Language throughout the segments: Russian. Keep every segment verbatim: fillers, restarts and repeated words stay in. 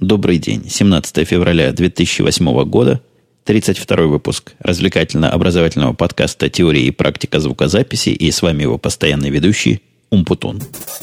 Добрый день. семнадцатое февраля две тысячи восьмого года. тридцать второй выпуск развлекательно-образовательного подкаста «Теория и практика звукозаписи». И с вами его постоянный ведущий Умпутун.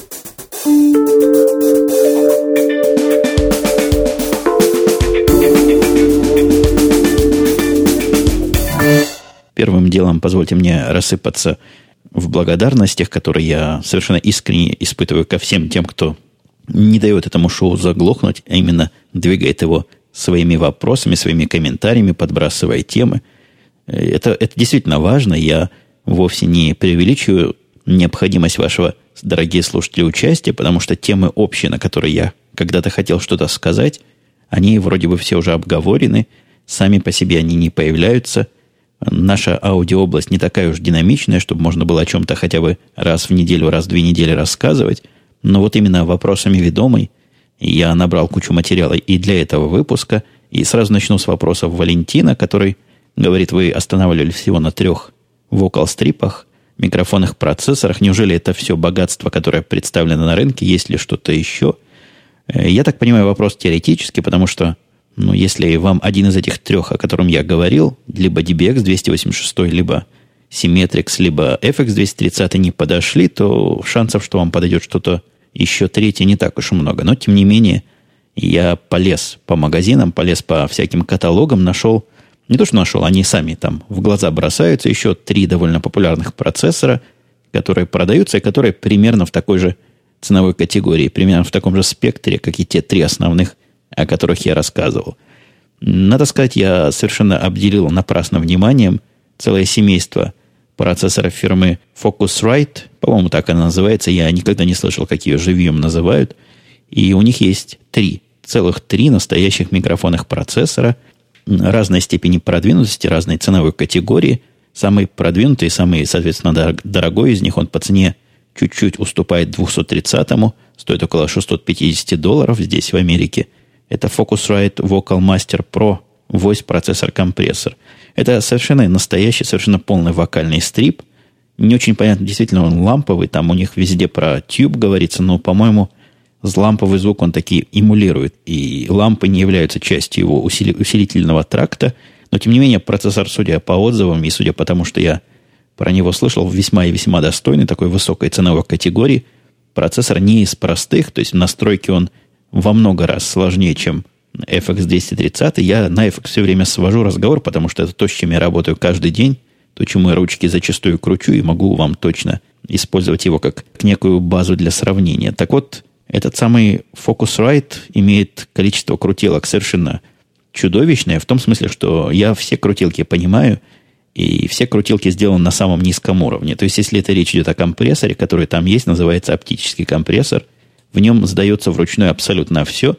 Первым делом позвольте мне рассыпаться в благодарностях, которые я совершенно искренне испытываю ко всем тем, кто не дает этому шоу заглохнуть, а именно двигает его своими вопросами, своими комментариями, подбрасывая темы. Это, это действительно важно. Я вовсе не преувеличиваю необходимость вашего, дорогие слушатели, участия, потому что темы общие, на которые я когда-то хотел что-то сказать, они вроде бы все уже обговорены, сами по себе они не появляются. Наша аудиообласть не такая уж динамичная, чтобы можно было о чем-то хотя бы раз в неделю, раз в две недели рассказывать. Но вот именно вопросами ведомой я набрал кучу материала и для этого выпуска. И сразу начну с вопросов Валентина, который говорит, вы останавливались всего на трех вокал-стрипах, микрофонных процессорах. Неужели это все богатство, которое представлено на рынке? Есть ли что-то еще? Я так понимаю, вопрос теоретический, потому что, ну, если вам один из этих трех, о котором я говорил, либо ди би экс двести восемьдесят шесть, либо Symmetrix, либо эф икс двести тридцать не подошли, то шансов, что вам подойдет что-то еще третье, не так уж и много. Но, тем не менее, я полез по магазинам, полез по всяким каталогам, нашел, не то что нашел, они сами там в глаза бросаются, еще три довольно популярных процессора, которые продаются и которые примерно в такой же ценовой категории, примерно в таком же спектре, как и те три основных, о которых я рассказывал. Надо сказать, я совершенно обделил напрасно вниманием целое семейство процессоров фирмы Focusrite, по-моему, так она называется, я никогда не слышал, как ее живьем называют, и у них есть три, целых три настоящих микрофонных процессора разной степени продвинутости, разной ценовой категории. Самый продвинутый, самый, соответственно, дорогой из них, он по цене чуть-чуть уступает двести тридцатому, стоит около шестьсот пятьдесят долларов здесь, в Америке. Это Focusrite Vocal Master Pro Voice процессор-компрессор. Это совершенно настоящий, совершенно полный вокальный стрип. Не очень понятно, действительно он ламповый. Там у них везде про тюб говорится, но, по-моему, ламповый звук он таки эмулирует. И лампы не являются частью его усили- усилительного тракта. Но, тем не менее, процессор, судя по отзывам и судя по тому, что я про него слышал, весьма и весьма достойный, такой высокой ценовой категории. Процессор не из простых, то есть в настройке он во много раз сложнее, чем эф икс двести тридцать. Я на эф икс все время свожу разговор, потому что это то, с чем я работаю каждый день, то, чему я ручки зачастую кручу, и могу вам точно использовать его как некую базу для сравнения. Так вот, этот самый Focusrite имеет количество крутилок совершенно чудовищное, в том смысле, что я все крутилки понимаю, и все крутилки сделаны на самом низком уровне. То есть, если это речь идет о компрессоре, который там есть, называется оптический компрессор, в нем сдается вручную абсолютно все.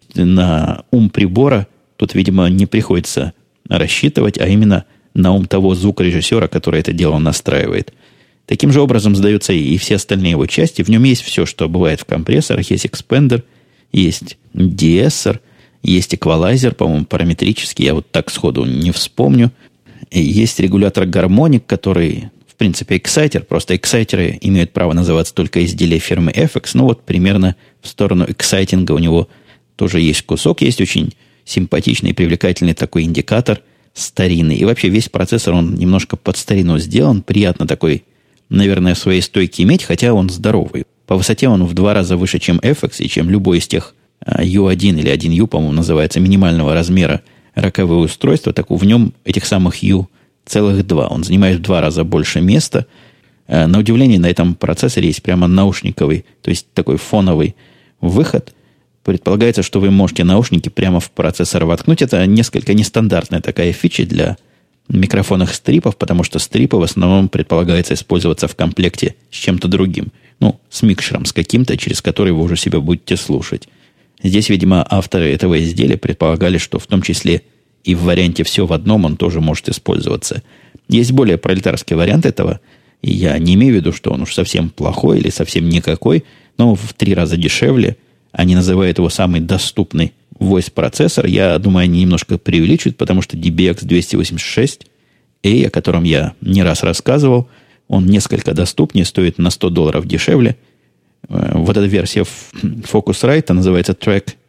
На ум прибора тут, видимо, не приходится рассчитывать, а именно на ум того звукорежиссера, который это дело настраивает. Таким же образом сдаются и все остальные его части. В нем есть все, что бывает в компрессорах. Есть экспендер, есть деэссор, есть эквалайзер, по-моему, параметрический. Я вот так сходу не вспомню. И есть регулятор гармоник, который, в принципе, эксайтер. Просто эксайтеры имеют право называться только изделия фирмы эф икс. Ну вот примерно в сторону эксайтинга у него тоже есть кусок. Есть очень симпатичный и привлекательный такой индикатор старинный. И вообще весь процессор, он немножко под старину сделан. Приятно такой, наверное, в своей стойке иметь, хотя он здоровый. По высоте он в два раза выше, чем эф икс, и чем любой из тех ю один или один ю, по-моему, называется, минимального размера роковое устройство. Так в нем этих самых ю целых два. Он занимает в два раза больше места. На удивление, на этом процессоре есть прямо наушниковый, то есть такой фоновый выход. Предполагается, что вы можете наушники прямо в процессор воткнуть. Это несколько нестандартная такая фича для микрофонных стрипов, потому что стрипы в основном предполагается использоваться в комплекте с чем-то другим. Ну, с микшером, с каким-то, через который вы уже себя будете слушать. Здесь, видимо, авторы этого изделия предполагали, что в том числе и в варианте «все в одном» он тоже может использоваться. Есть более пролетарский вариант этого, и я не имею в виду, что он уж совсем плохой или совсем никакой, но в три раза дешевле. Они называют его самый доступный voice-процессор. Я думаю, они немножко преувеличивают, потому что ди би экс двести восемьдесят шесть эй, о котором я не раз рассказывал, он несколько доступнее, стоит на сто долларов дешевле. Вот эта версия Focusrite называется Track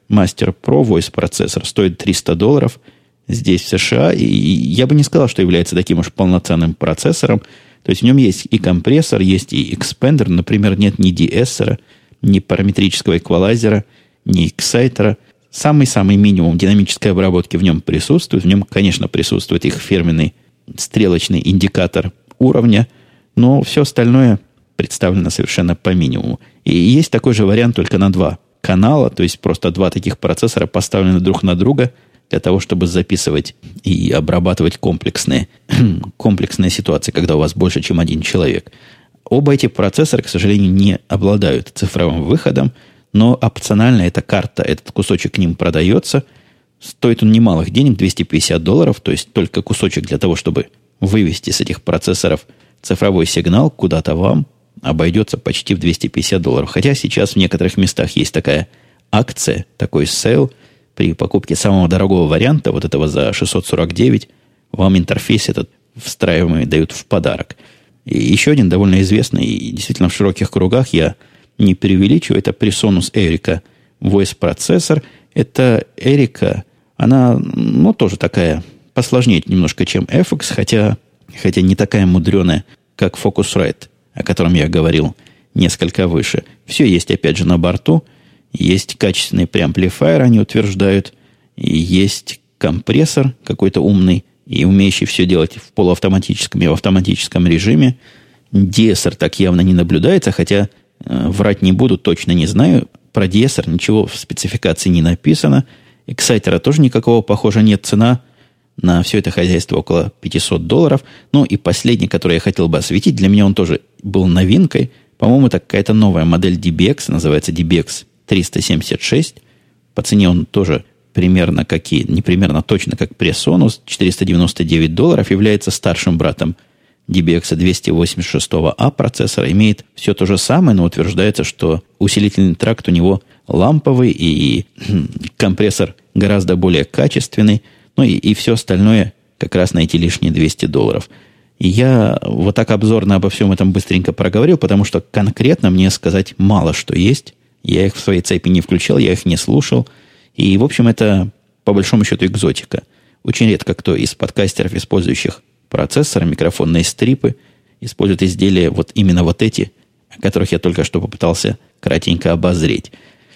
Master Pro Voice процессор стоит триста долларов здесь, в США. И я бы не сказал, что является таким уж полноценным процессором. То есть в нем есть и компрессор, есть и экспендер. Например, нет ни деэссера, ни параметрического эквалайзера, ни эксайтера. Самый-самый минимум динамической обработки в нем присутствует. В нем, конечно, присутствует их фирменный стрелочный индикатор уровня, но все остальное представлено совершенно по минимуму. И есть такой же вариант только на два канала, то есть просто два таких процессора поставлены друг на друга для того, чтобы записывать и обрабатывать комплексные, комплексные ситуации, когда у вас больше, чем один человек. Оба эти процессора, к сожалению, не обладают цифровым выходом, но опционально эта карта, этот кусочек к ним продается. Стоит он немалых денег, двести пятьдесят долларов, то есть только кусочек для того, чтобы вывести с этих процессоров цифровой сигнал куда-то вам, обойдется почти в двести пятьдесят долларов. Хотя сейчас в некоторых местах есть такая акция, такой сейл. При покупке самого дорогого варианта, вот этого за шестьсот сорок девять, вам интерфейс этот встраиваемый дают в подарок. И еще один довольно известный и действительно в широких кругах, я не преувеличиваю, это Presonus Erica Voice процессор. Это Erica, она, ну, тоже такая посложнее немножко, чем эф икс, хотя, хотя не такая мудреная, как Focusrite, о котором я говорил несколько выше. Все есть, опять же, на борту. Есть качественный преамплифайер, они утверждают. И есть компрессор какой-то умный и умеющий все делать в полуавтоматическом и в автоматическом режиме. Деэссер так явно не наблюдается, хотя э, врать не буду, точно не знаю. Про деэссер ничего в спецификации не написано. Эксайтера тоже никакого, похоже, нет. Цена на все это хозяйство около пятьсот долларов. Ну и последний, который я хотел бы осветить, для меня он тоже был новинкой. По-моему, это какая-то новая модель ди би экс, называется ди би экс триста семьдесят шесть. По цене он тоже примерно какие, не примерно, точно как Presonus, четыреста девяносто девять долларов, является старшим братом ди би экс двести восемьдесят шесть а процессора. Имеет все то же самое, но утверждается, что усилительный тракт у него ламповый и компрессор гораздо более качественный. Ну и, и все остальное как раз на эти лишние двести долларов. И я вот так обзорно обо всем этом быстренько проговорил, потому что конкретно мне сказать мало что есть. Я их в своей цепи не включал, я их не слушал. И, в общем, это, по большому счету, экзотика. Очень редко кто из подкастеров, использующих процессоры, микрофонные стрипы, использует изделия вот именно вот эти, о которых я только что попытался кратенько обозреть.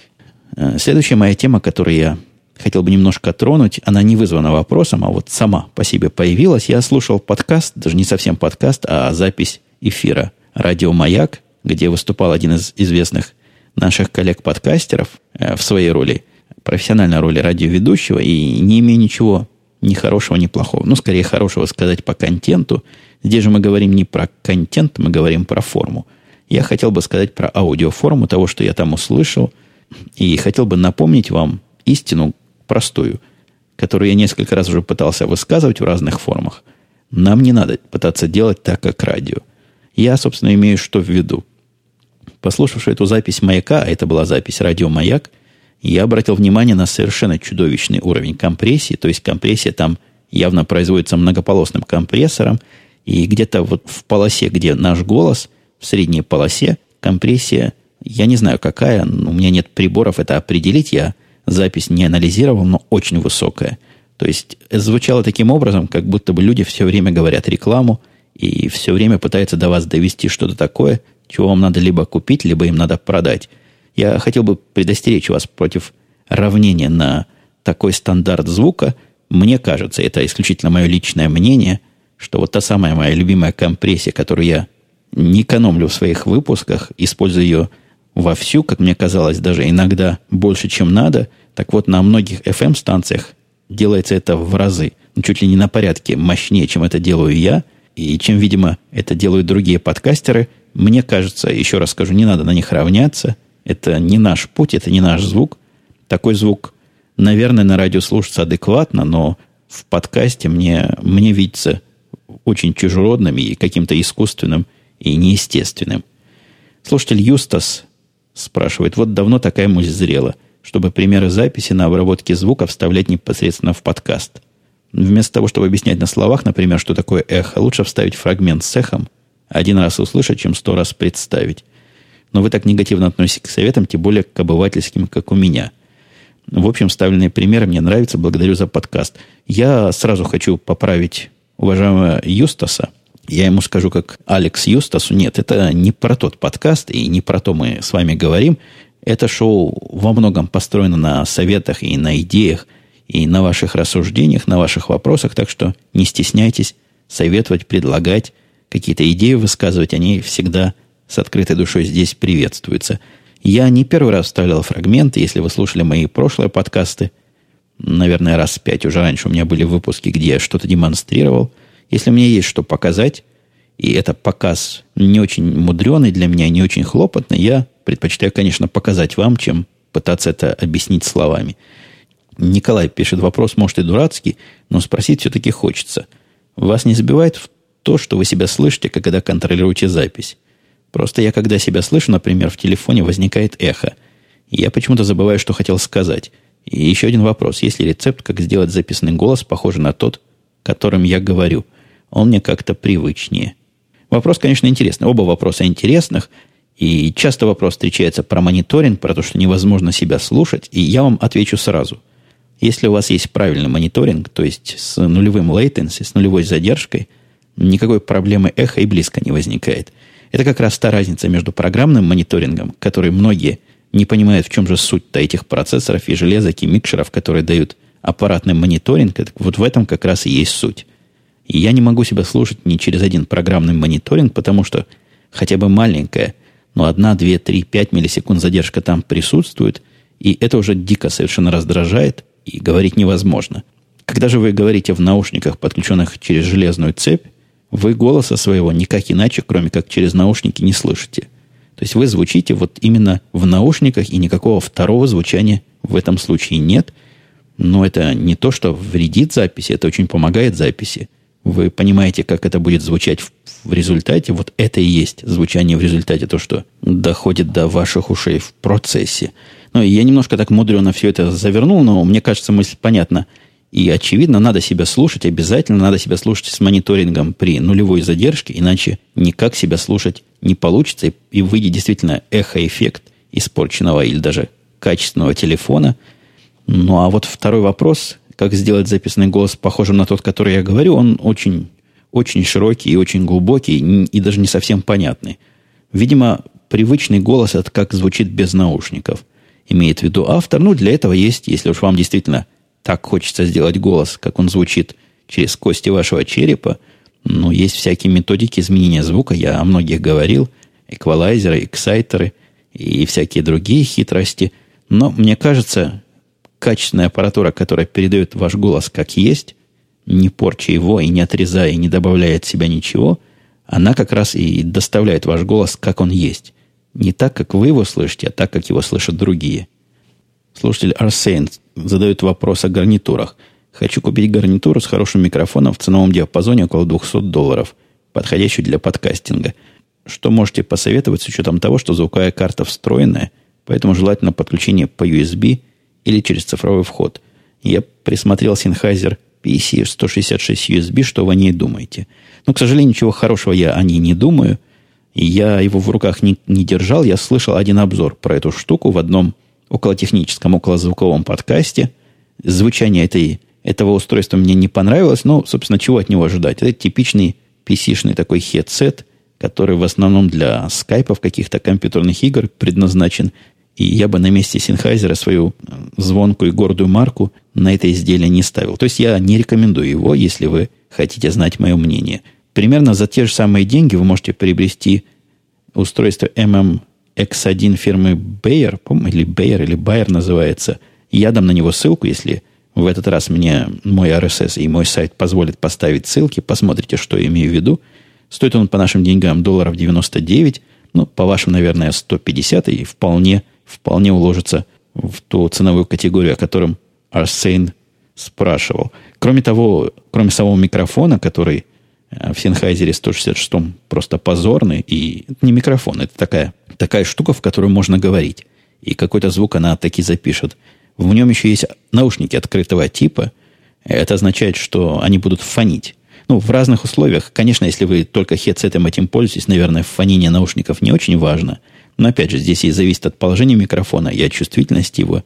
Следующая моя тема, которую я хотел бы немножко тронуть, она не вызвана вопросом, а вот сама по себе появилась. Я слушал подкаст, даже не совсем подкаст, а запись эфира «Радио Маяк», где выступал один из известных наших коллег-подкастеров в своей роли, профессиональной роли радиоведущего, и не имея ничего ни хорошего, ни плохого. Ну, скорее, хорошего сказать по контенту. Здесь же мы говорим не про контент, мы говорим про форму. Я хотел бы сказать про аудиоформу того, что я там услышал, и хотел бы напомнить вам истину простую, которую я несколько раз уже пытался высказывать в разных формах. Нам не надо пытаться делать так, как радио. Я, собственно, имею что в виду. Послушавши эту запись «Маяка», а это была запись «Радио Маяк», я обратил внимание на совершенно чудовищный уровень компрессии. То есть компрессия там явно производится многополосным компрессором. И где-то вот в полосе, где наш голос, в средней полосе, компрессия, я не знаю какая, у меня нет приборов это определить, я запись не анализировал, но очень высокая. То есть звучало таким образом, как будто бы люди все время говорят рекламу и все время пытаются до вас довести что-то такое, чего вам надо либо купить, либо им надо продать. Я хотел бы предостеречь вас против равнения на такой стандарт звука. Мне кажется, это исключительно мое личное мнение, что вот та самая моя любимая компрессия, которую я не экономлю в своих выпусках, использую ее вовсю, как мне казалось, даже иногда больше, чем надо, так вот на многих эф эм-станциях делается это в разы, ну, чуть ли не на порядке мощнее, чем это делаю я, и чем, видимо, это делают другие подкастеры. Мне кажется, еще раз скажу, не надо на них равняться. Это не наш путь, это не наш звук. Такой звук, наверное, на радио слушается адекватно, но в подкасте мне, мне видится очень чужеродным и каким-то искусственным и неестественным. Слушатель Юстас спрашивает, вот давно такая мысль зрела, чтобы примеры записи на обработке звука вставлять непосредственно в подкаст. Вместо того, чтобы объяснять на словах, например, что такое эхо, лучше вставить фрагмент с эхом, один раз услышать, чем сто раз представить. Но вы так негативно относитесь к советам, тем более к обывательским, как у меня. В общем, вставленные примеры мне нравятся. Благодарю за подкаст. Я сразу хочу поправить уважаемого Юстаса. Я ему скажу, как Алекс Юстасу. Нет, это не про тот подкаст, и не про то мы с вами говорим. Это шоу во многом построено на советах и на идеях, и на ваших рассуждениях, на ваших вопросах. Так что не стесняйтесь советовать, предлагать, какие-то идеи высказывать. Они всегда с открытой душой здесь приветствуются. Я не первый раз вставлял фрагменты. Если вы слушали мои прошлые подкасты, наверное, раз пять уже раньше у меня были выпуски, где я что-то демонстрировал. Если мне есть что показать, и это показ не очень мудреный для меня, не очень хлопотный, я предпочитаю, конечно, показать вам, чем пытаться это объяснить словами. Николай пишет вопрос, может и дурацкий, но спросить все-таки хочется. Вас не забивает в то, что вы себя слышите, когда контролируете запись? Просто я, когда себя слышу, например, в телефоне возникает эхо. И я почему-то забываю, что хотел сказать. И еще один вопрос. Есть ли рецепт, как сделать записанный голос похожий на тот, которым я говорю? Он мне как-то привычнее. Вопрос, конечно, интересный. Оба вопроса интересных. И часто вопрос встречается про мониторинг, про то, что невозможно себя слушать. И я вам отвечу сразу. Если у вас есть правильный мониторинг, то есть с нулевым latency, с нулевой задержкой, никакой проблемы эха и близко не возникает. Это как раз та разница между программным мониторингом, который многие не понимают, в чем же суть-то этих процессоров и железок, и микшеров, которые дают аппаратный мониторинг. Вот в этом как раз и есть суть. И я не могу себя слушать ни через один программный мониторинг, потому что хотя бы маленькая, но одна, две, три, пять миллисекунд задержка там присутствует, и это уже дико совершенно раздражает, и говорить невозможно. Когда же вы говорите в наушниках, подключенных через железную цепь, вы голоса своего никак иначе, кроме как через наушники, не слышите. То есть вы звучите вот именно в наушниках, и никакого второго звучания в этом случае нет. Но это не то, что вредит записи, это очень помогает записи. Вы понимаете, как это будет звучать в, в результате. Вот это и есть звучание в результате, то, что доходит до ваших ушей в процессе. Ну, я немножко так мудрено все это завернул, но мне кажется, мысль понятна. И, очевидно, надо себя слушать, обязательно надо себя слушать с мониторингом при нулевой задержке, иначе никак себя слушать не получится, и, и выйдет действительно эхоэффект испорченного или даже качественного телефона. Ну, а вот второй вопрос, как сделать записанный голос похожим на тот, который я говорю, он очень, очень широкий и очень глубокий, и, и даже не совсем понятный. Видимо, привычный голос – это как звучит без наушников, имеет в виду автор. Ну, для этого есть, если уж вам действительно так хочется сделать голос, как он звучит через кости вашего черепа. Ну, есть всякие методики изменения звука. Я о многих говорил. Эквалайзеры, эксайтеры и всякие другие хитрости. Но, мне кажется, качественная аппаратура, которая передает ваш голос как есть, не порча его и не отрезая, и не добавляя от себя ничего, она как раз и доставляет ваш голос, как он есть. Не так, как вы его слышите, а так, как его слышат другие. Слушатель Арсейн задает вопрос о гарнитурах. Хочу купить гарнитуру с хорошим микрофоном в ценовом диапазоне около двести долларов, подходящую для подкастинга. Что можете посоветовать с учетом того, что звуковая карта встроенная, поэтому желательно подключение по ю эс би или через цифровой вход. Я присмотрел Sennheiser пи си сто шестьдесят шесть ю эс би, что вы о ней думаете? Но, к сожалению, ничего хорошего я о ней не думаю. И я его в руках не, не держал. Я слышал один обзор про эту штуку в одном околотехническом, околозвуковом подкасте. Звучание этой, этого устройства мне не понравилось, но, собственно, чего от него ожидать? Это типичный пи си-шный такой хедсет, который в основном для скайпов, каких-то компьютерных игр предназначен. И я бы на месте Sennheiser свою звонкую и гордую марку на это изделие не ставил. То есть я не рекомендую его, если вы хотите знать мое мнение. Примерно за те же самые деньги вы можете приобрести устройство эм эм икс один фирмы Bayer, или Bayer, или Bayer называется. Я дам на него ссылку, если в этот раз мне мой ар эс эс и мой сайт позволят поставить ссылки. Посмотрите, что я имею в виду. Стоит он по нашим деньгам долларов девяносто девять. Ну, по вашим, наверное, сто пятьдесят. И вполне, вполне уложится в ту ценовую категорию, о котором Арсейн спрашивал. Кроме того, кроме самого микрофона, который в Sennheiser сто шестьдесят шесть просто позорный. И это не микрофон, это такая, такая штука, в которую можно говорить. И какой-то звук она таки запишет. В нем еще есть наушники открытого типа. Это означает, что они будут фонить. Ну, в разных условиях. Конечно, если вы только хедсетом этим пользуетесь, наверное, фонение наушников не очень важно. Но, опять же, здесь и зависит от положения микрофона и от чувствительности его.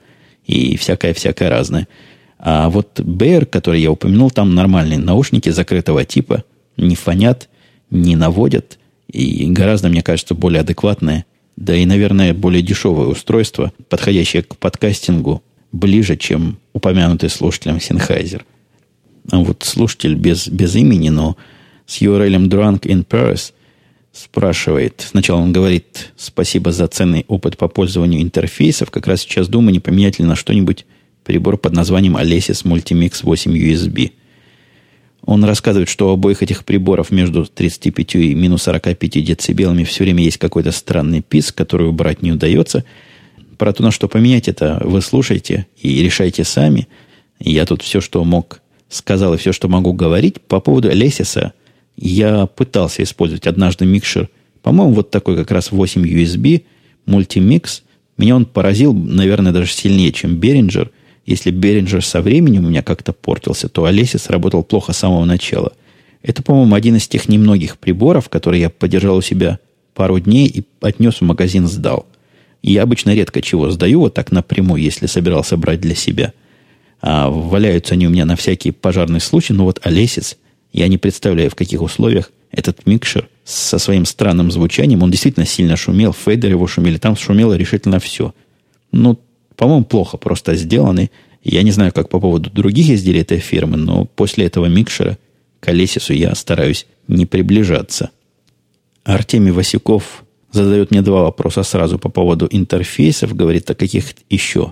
и всякое-всякое разное. А вот Bear, который я упомянул, там нормальные наушники закрытого типа, не фонят, не наводят, и гораздо, мне кажется, более адекватное, да и, наверное, более дешевое устройство, подходящее к подкастингу, ближе, чем упомянутый слушателем Sennheiser. А вот слушатель без, без имени, но с ю ар эл Drunk in Paris спрашивает. Сначала он говорит: спасибо за ценный опыт по пользованию интерфейсов. Как раз сейчас думаю, не поменять ли на что-нибудь прибор под названием Alesis Multimix восемь ю эс би. Он рассказывает, что у обоих этих приборов между тридцатью пятью и минус сорока пятью децибелами все время есть какой-то странный писк, который убрать не удается. Про то, на что поменять, это вы слушайте и решайте сами. Я тут все, что мог, сказал, и все, что могу говорить. По поводу Alesis я пытался использовать однажды микшер, по-моему, вот такой как раз восемь ю эс би, мультимикс. Меня он поразил, наверное, даже сильнее, чем Behringer. Если Behringer со временем у меня как-то портился, то Alesis работал плохо с самого начала. Это, по-моему, один из тех немногих приборов, которые я подержал у себя пару дней и отнес в магазин, сдал. И я обычно редко чего сдаю вот так напрямую, если собирался брать для себя. А валяются они у меня на всякие пожарные случаи. Но вот Alesis, я не представляю, в каких условиях этот микшер со своим странным звучанием, он действительно сильно шумел, фейдеры его шумели, там шумело решительно все. Ну, по-моему, плохо просто сделаны. Я не знаю, как по поводу других изделий этой фирмы, но после этого микшера к Alesis я стараюсь не приближаться. Артемий Васюков задает мне два вопроса сразу по поводу интерфейсов. Говорит, о каких еще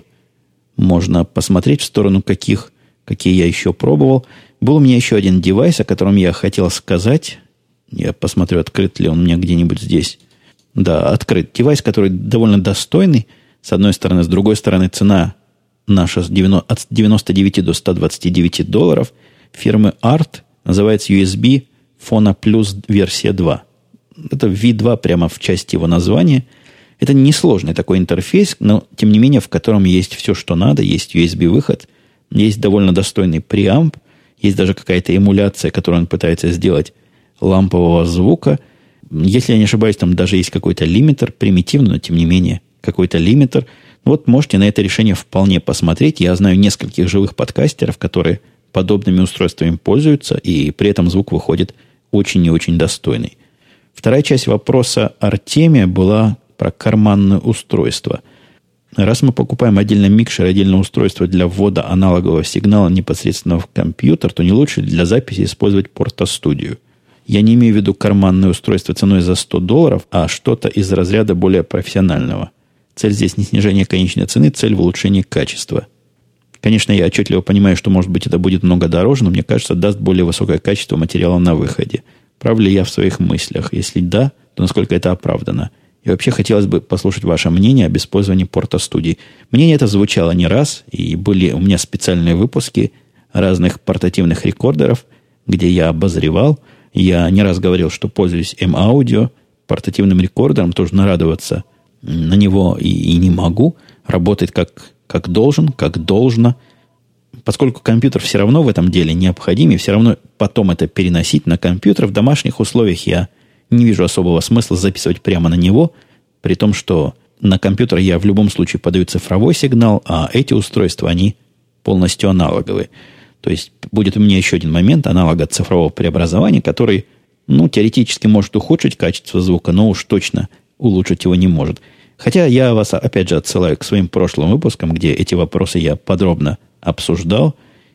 можно посмотреть, в сторону каких, какие я еще пробовал. Был у меня еще один девайс, о котором я хотел сказать. Я посмотрю, открыт ли он у меня где-нибудь здесь. Да, открыт. Девайс, который довольно достойный, с одной стороны. С другой стороны, цена наша от девяноста девяти до ста двадцати девяти долларов. Фирмы Art. Называется ю эс би Phono Plus версия два. Это ви два прямо в части его названия. Это несложный такой интерфейс, но, тем не менее, в котором есть все, что надо. Есть ю эс би-выход, есть довольно достойный преамп, есть даже какая-то эмуляция, которую он пытается сделать лампового звука. Если я не ошибаюсь, там даже есть какой-то лимитер, примитивный, но, тем не менее, какой-то лимитер. Вот можете на это решение вполне посмотреть. Я знаю нескольких живых подкастеров, которые подобными устройствами пользуются, и при этом звук выходит очень и очень достойный. Вторая часть вопроса Артемия была про карманное устройство. Раз мы покупаем отдельно микшер, отдельное устройство для ввода аналогового сигнала непосредственно в компьютер, то не лучше для записи использовать Porta-Studio. Я не имею в виду карманное устройство ценой за сто долларов, а что-то из разряда более профессионального. Цель здесь не снижение конечной цены, цель в улучшении качества. Конечно, я отчетливо понимаю, что, может быть, это будет много дороже, но мне кажется, даст более высокое качество материала на выходе. Прав ли я в своих мыслях? Если да, то насколько это оправдано? И вообще хотелось бы послушать ваше мнение об использовании Porta-Studio. Мнение это звучало не раз, и были у меня специальные выпуски разных портативных рекордеров, где я обозревал. Я не раз говорил, что пользуюсь M-Audio, портативным рекордером, тоже нарадоваться на него и, и не могу. Работает как, как должен, как должно. Поскольку компьютер все равно в этом деле необходим, и все равно потом это переносить на компьютер, в домашних условиях я не вижу особого смысла записывать прямо на него, при том, что на компьютер я в любом случае подаю цифровой сигнал, а эти устройства, они полностью аналоговые. То есть будет у меня еще один момент аналога цифрового преобразования, который, ну, теоретически может ухудшить качество звука, но уж точно улучшить его не может. Хотя я вас, опять же, отсылаю к своим прошлым выпускам, где эти вопросы я подробно обсуждал,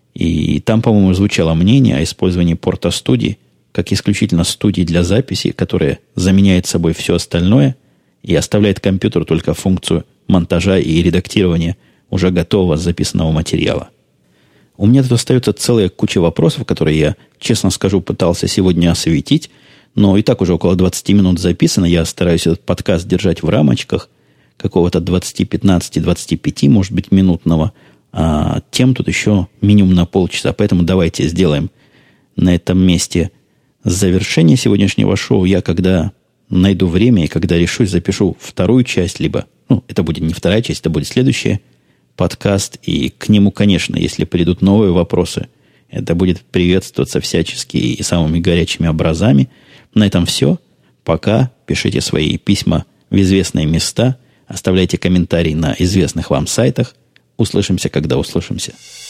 и там, по-моему, звучало мнение о использовании Porta-Studio как исключительно студии для записи, которая заменяет собой все остальное и оставляет компьютеру только функцию монтажа и редактирования уже готового записанного материала. У меня тут остается целая куча вопросов, которые я, честно скажу, пытался сегодня осветить, но и так уже около двадцати минут записано. Я стараюсь этот подкаст держать в рамочках какого-то двадцать, пятнадцать, двадцать пять, может быть, минутного. А тем тут еще минимум на полчаса. Поэтому давайте сделаем на этом месте завершение сегодняшнего шоу. Я когда найду время и когда решусь, запишу вторую часть, либо, ну, это будет не вторая часть, это будет следующий подкаст. И к нему, конечно, если придут новые вопросы, это будет приветствоваться всячески и самыми горячими образами. На этом все. Пока. Пишите свои письма в известные места. Оставляйте комментарии на известных вам сайтах. Услышимся, когда услышимся.